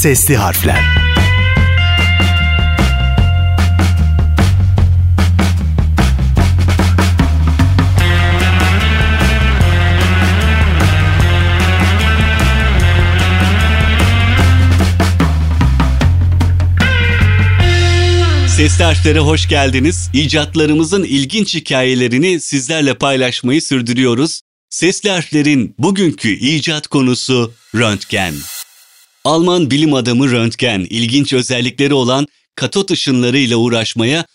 Sesli Harfler. Sesli Harflere hoş geldiniz. İcatlarımızın ilginç hikayelerini sizlerle paylaşmayı sürdürüyoruz. Sesli Harflerin bugünkü icat konusu röntgen. Alman bilim adamı Röntgen, ilginç özellikleri olan katot ışınlarıyla uğraşmaya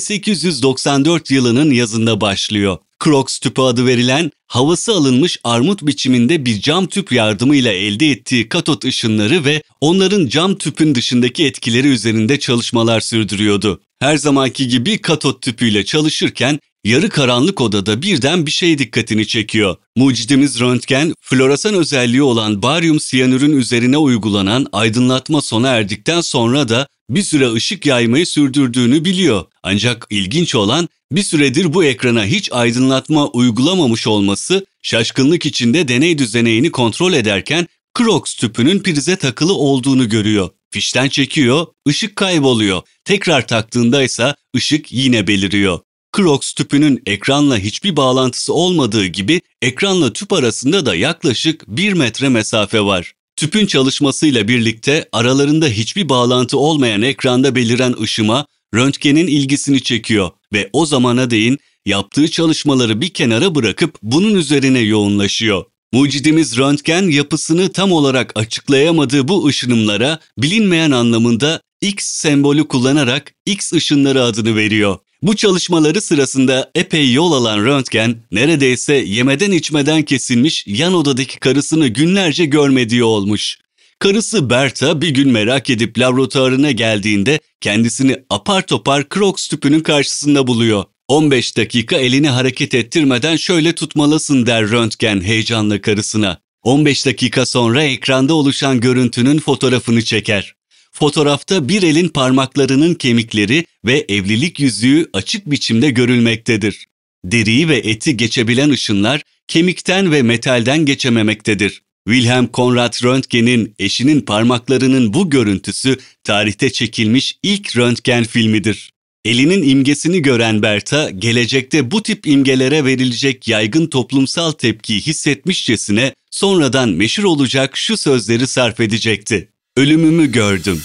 1894 yılının yazında başlıyor. Crookes tüpü adı verilen, havası alınmış armut biçiminde bir cam tüp yardımıyla elde ettiği katot ışınları ve onların cam tüpün dışındaki etkileri üzerinde çalışmalar sürdürüyordu. Her zamanki gibi katot tüpüyle çalışırken yarı karanlık odada birden bir şey dikkatini çekiyor. Mucidimiz Röntgen, floresan özelliği olan baryum siyanürün üzerine uygulanan aydınlatma sona erdikten sonra da bir süre ışık yaymayı sürdürdüğünü biliyor. Ancak ilginç olan, bir süredir bu ekrana hiç aydınlatma uygulamamış olması, şaşkınlık içinde deney düzeneğini kontrol ederken Crookes tüpünün prize takılı olduğunu görüyor. Fişten çekiyor, ışık kayboluyor. Tekrar taktığında ise ışık yine beliriyor. Crookes tüpünün ekranla hiçbir bağlantısı olmadığı gibi ekranla tüp arasında da yaklaşık 1 metre mesafe var. Tüpün çalışmasıyla birlikte aralarında hiçbir bağlantı olmayan ekranda beliren ışıma Röntgen'in ilgisini çekiyor ve o zamana değin yaptığı çalışmaları bir kenara bırakıp bunun üzerine yoğunlaşıyor. Mucidimiz Röntgen yapısını tam olarak açıklayamadığı bu ışınımlara bilinmeyen anlamında X sembolü kullanarak X ışınları adını veriyor. Bu çalışmaları sırasında epey yol alan Röntgen, neredeyse yemeden içmeden kesilmiş yan odadaki karısını günlerce görmediği olmuş. Karısı Bertha bir gün merak edip laboratuvarına geldiğinde kendisini apar topar Crookes tüpünün karşısında buluyor. 15 dakika elini hareket ettirmeden şöyle tutmalısın der Röntgen heyecanla karısına. 15 dakika sonra ekranda oluşan görüntünün fotoğrafını çeker. Fotoğrafta bir elin parmaklarının kemikleri ve evlilik yüzüğü açık biçimde görülmektedir. Deriyi ve eti geçebilen ışınlar kemikten ve metalden geçememektedir. Wilhelm Conrad Röntgen'in eşinin parmaklarının bu görüntüsü tarihte çekilmiş ilk röntgen filmidir. Elinin imgesini gören Bertha, gelecekte bu tip imgelere verilecek yaygın toplumsal tepkiyi hissetmişçesine sonradan meşhur olacak şu sözleri sarf edecekti. Ölümümü gördüm.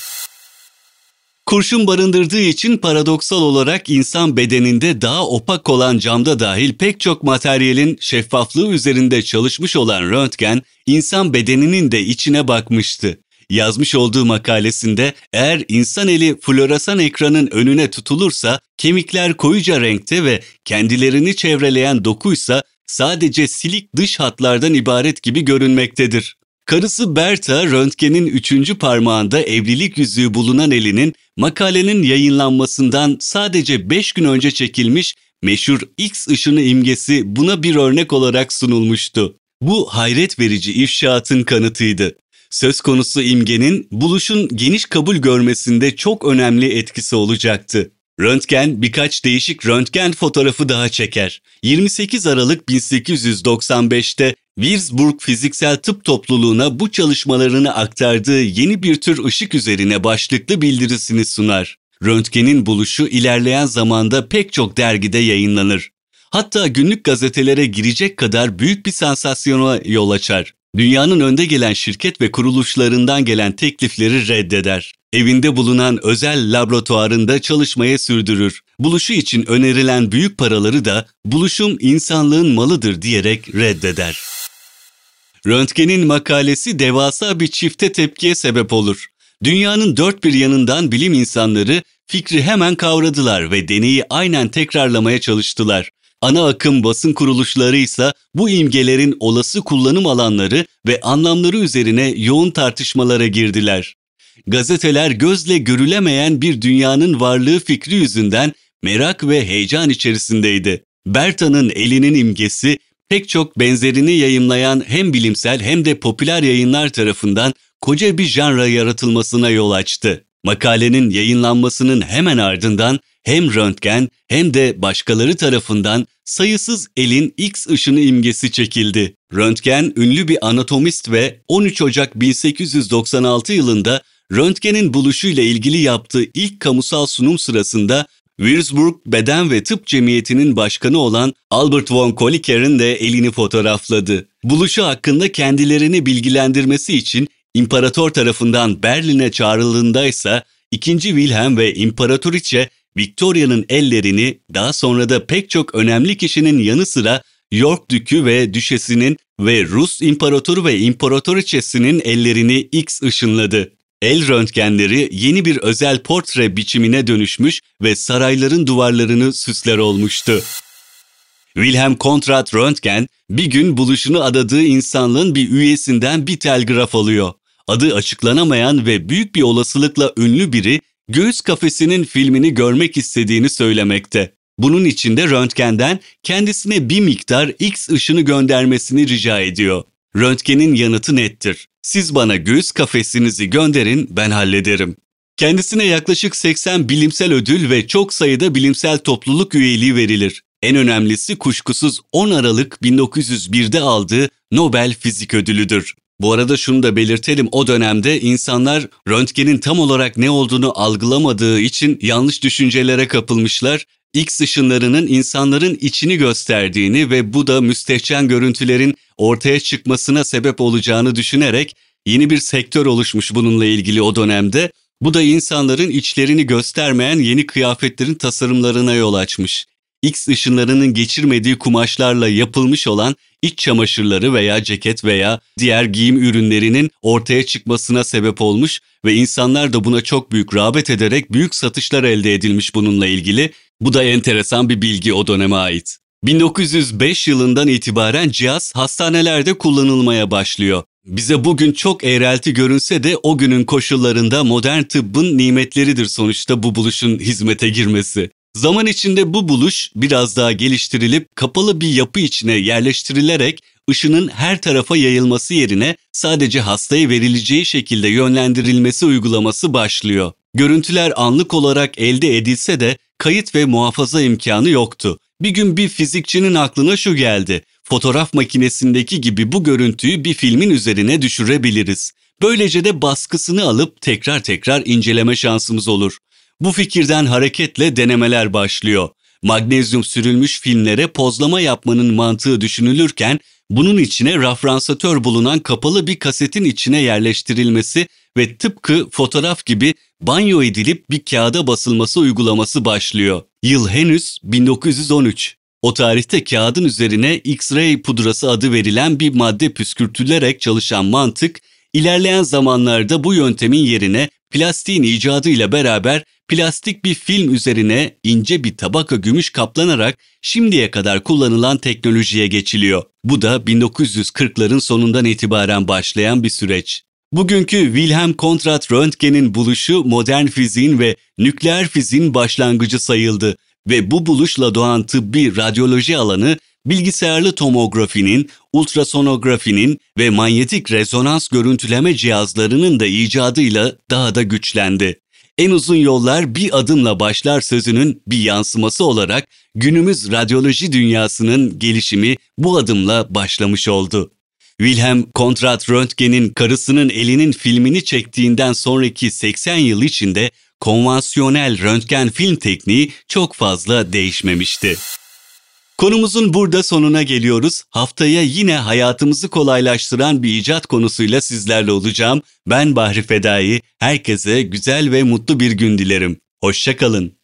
Kurşun barındırdığı için paradoksal olarak insan bedeninde daha opak olan camda dahil pek çok materyalin şeffaflığı üzerinde çalışmış olan Röntgen, insan bedeninin de içine bakmıştı. Yazmış olduğu makalesinde eğer insan eli floresan ekranın önüne tutulursa kemikler koyuca renkte ve kendilerini çevreleyen dokuysa sadece silik dış hatlardan ibaret gibi görünmektedir. Karısı Bertha, Röntgen'in 3. parmağında evlilik yüzüğü bulunan elinin makalenin yayınlanmasından sadece 5 gün önce çekilmiş meşhur X ışını imgesi buna bir örnek olarak sunulmuştu. Bu hayret verici ifşaatın kanıtıydı. Söz konusu imgenin buluşun geniş kabul görmesinde çok önemli etkisi olacaktı. Röntgen birkaç değişik röntgen fotoğrafı daha çeker. 28 Aralık 1895'te Würzburg Fiziksel Tıp Topluluğu'na bu çalışmalarını aktardığı yeni bir tür ışık üzerine başlıklı bildirisini sunar. Röntgen'in buluşu ilerleyen zamanda pek çok dergide yayınlanır. Hatta günlük gazetelere girecek kadar büyük bir sansasyona yol açar. Dünyanın önde gelen şirket ve kuruluşlarından gelen teklifleri reddeder. Evinde bulunan özel laboratuvarında çalışmaya sürdürür. Buluşu için önerilen büyük paraları da buluşum insanlığın malıdır diyerek reddeder. Röntgen'in makalesi devasa bir çifte tepkiye sebep olur. Dünyanın dört bir yanından bilim insanları fikri hemen kavradılar ve deneyi aynen tekrarlamaya çalıştılar. Ana akım basın kuruluşları ise bu imgelerin olası kullanım alanları ve anlamları üzerine yoğun tartışmalara girdiler. Gazeteler gözle görülemeyen bir dünyanın varlığı fikri yüzünden merak ve heyecan içerisindeydi. Bertha'nın elinin imgesi pek çok benzerini yayımlayan hem bilimsel hem de popüler yayınlar tarafından koca bir janra yaratılmasına yol açtı. Makalenin yayınlanmasının hemen ardından hem Röntgen hem de başkaları tarafından sayısız elin X ışını imgesi çekildi. Röntgen ünlü bir anatomist ve 13 Ocak 1896 yılında Röntgenin buluşuyla ilgili yaptığı ilk kamusal sunum sırasında Würzburg Beden ve Tıp Cemiyeti'nin başkanı olan Albert von Kolliker'in de elini fotoğrafladı. Buluşu hakkında kendilerini bilgilendirmesi için imparator tarafından Berlin'e çağrıldığındaysa II. Wilhelm ve İmparatoriçe Victoria'nın ellerini, daha sonra da pek çok önemli kişinin yanı sıra York Dükü ve Düşesi'nin ve Rus İmparatoru ve İmparatoriçesinin ellerini X ışınladı. El röntgenleri yeni bir özel portre biçimine dönüşmüş ve sarayların duvarlarını süsler olmuştu. Wilhelm Conrad Röntgen bir gün buluşunu adadığı insanlığın bir üyesinden bir telgraf alıyor. Adı açıklanamayan ve büyük bir olasılıkla ünlü biri Göğüs Kafesi'nin filmini görmek istediğini söylemekte. Bunun için de Röntgen'den kendisine bir miktar X ışını göndermesini rica ediyor. Röntgen'in yanıtı nettir. Siz bana göğüs kafesinizi gönderin, ben hallederim. Kendisine yaklaşık 80 bilimsel ödül ve çok sayıda bilimsel topluluk üyeliği verilir. En önemlisi kuşkusuz 10 Aralık 1901'de aldığı Nobel Fizik Ödülüdür. Bu arada şunu da belirtelim, o dönemde insanlar röntgenin tam olarak ne olduğunu algılamadığı için yanlış düşüncelere kapılmışlar. X ışınlarının insanların içini gösterdiğini ve bu da müstehcen görüntülerin ortaya çıkmasına sebep olacağını düşünerek yeni bir sektör oluşmuş bununla ilgili o dönemde. Bu da insanların içlerini göstermeyen yeni kıyafetlerin tasarımlarına yol açmış. X ışınlarının geçirmediği kumaşlarla yapılmış olan iç çamaşırları veya ceket veya diğer giyim ürünlerinin ortaya çıkmasına sebep olmuş ve insanlar da buna çok büyük rağbet ederek büyük satışlar elde edilmiş bununla ilgili. Bu da enteresan bir bilgi o döneme ait. 1905 yılından itibaren cihaz hastanelerde kullanılmaya başlıyor. Bize bugün çok eğrelti görünse de o günün koşullarında modern tıbbın nimetleridir sonuçta bu buluşun hizmete girmesi. Zaman içinde bu buluş biraz daha geliştirilip kapalı bir yapı içine yerleştirilerek ışının her tarafa yayılması yerine sadece hastaya verileceği şekilde yönlendirilmesi uygulaması başlıyor. Görüntüler anlık olarak elde edilse de kayıt ve muhafaza imkanı yoktu. Bir gün bir fizikçinin aklına şu geldi: fotoğraf makinesindeki gibi bu görüntüyü bir filmin üzerine düşürebiliriz. Böylece de baskısını alıp tekrar inceleme şansımız olur. Bu fikirden hareketle denemeler başlıyor. Magnezyum sürülmüş filmlere pozlama yapmanın mantığı düşünülürken bunun içine rafransatör bulunan kapalı bir kasetin içine yerleştirilmesi ve tıpkı fotoğraf gibi banyo edilip bir kağıda basılması uygulaması başlıyor. Yıl henüz 1913. O tarihte kağıdın üzerine X-ray pudrası adı verilen bir madde püskürtülerek çalışan mantık, ilerleyen zamanlarda bu yöntemin yerine plastiğin icadıyla beraber plastik bir film üzerine ince bir tabaka gümüş kaplanarak şimdiye kadar kullanılan teknolojiye geçiliyor. Bu da 1940'ların sonundan itibaren başlayan bir süreç. Bugünkü Wilhelm Conrad Röntgen'in buluşu modern fiziğin ve nükleer fiziğin başlangıcı sayıldı ve bu buluşla doğan tıbbi radyoloji alanı bilgisayarlı tomografinin, ultrasonografinin ve manyetik rezonans görüntüleme cihazlarının da icadıyla daha da güçlendi. En uzun yollar bir adımla başlar sözünün bir yansıması olarak günümüz radyoloji dünyasının gelişimi bu adımla başlamış oldu. Wilhelm Conrad Röntgen'in karısının elinin filmini çektiğinden sonraki 80 yıl içinde konvansiyonel röntgen film tekniği çok fazla değişmemişti. Konumuzun burada sonuna geliyoruz. Haftaya yine hayatımızı kolaylaştıran bir icat konusuyla sizlerle olacağım. Ben Bahri Fedai. Herkese güzel ve mutlu bir gün dilerim. Hoşça kalın.